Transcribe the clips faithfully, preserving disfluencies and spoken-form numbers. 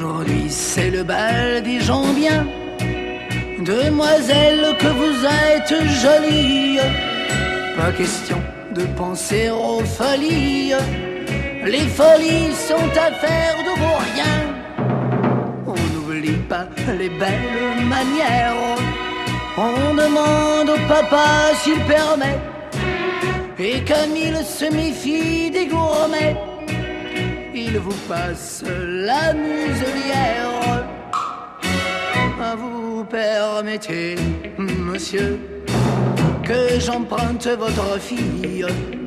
Aujourd'hui c'est le bal des gens bien. Demoiselle, que vous êtes jolie. Pas question de penser aux folies. Les folies sont affaires de vos riens. On n'oublie pas les belles manières. On demande au papa s'il permet. Et comme il se méfie des gourmets, il vous passe la muselière. Vous permettez, monsieur, que j'emprunte votre fille.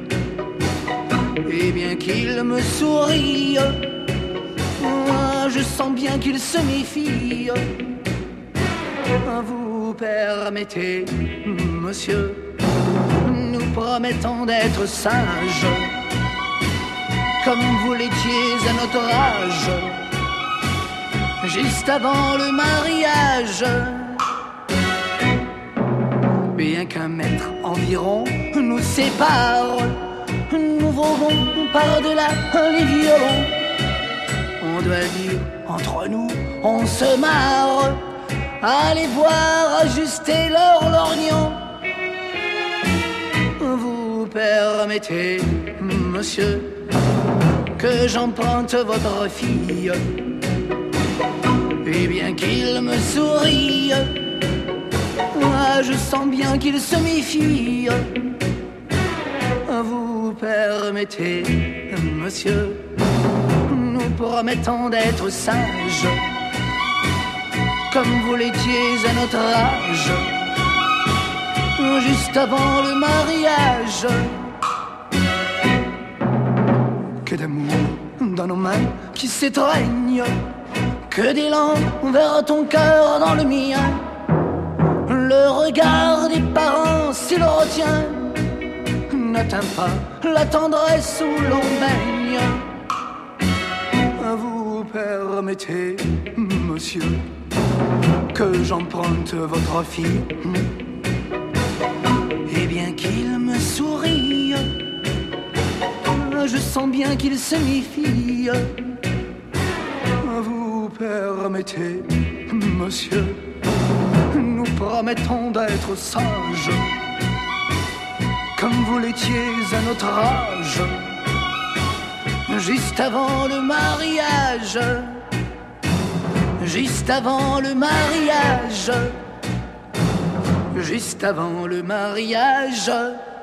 Et bien qu'il me sourie, moi je sens bien qu'il se méfie. Vous permettez, monsieur, nous promettons d'être sages, comme vous l'étiez à notre âge, juste avant le mariage. Bien qu'un mètre environ nous sépare, nous volons par-delà les violons. On doit dire, entre nous, on se marre. Allez voir ajuster leur lorgnon. Vous permettez, monsieur, que j'emprunte votre fille. Et bien qu'il me sourie, moi je sens bien qu'il se méfie. Vous permettez, monsieur, nous promettons d'être sages, comme vous l'étiez à notre âge, juste avant le mariage. Que d'amour dans nos mains qui s'étreignent, que d'élan vers ton cœur dans le mien. Le regard des parents, s'il le retient, n'atteint pas la tendresse où l'on baigne. Vous permettez, monsieur, que j'emprunte votre fille. Et bien qu'il me sourie, je sens bien qu'il se méfie. Vous permettez, monsieur, nous promettons d'être sages, comme vous l'étiez à notre âge, juste avant le mariage. Juste avant le mariage, juste avant le mariage.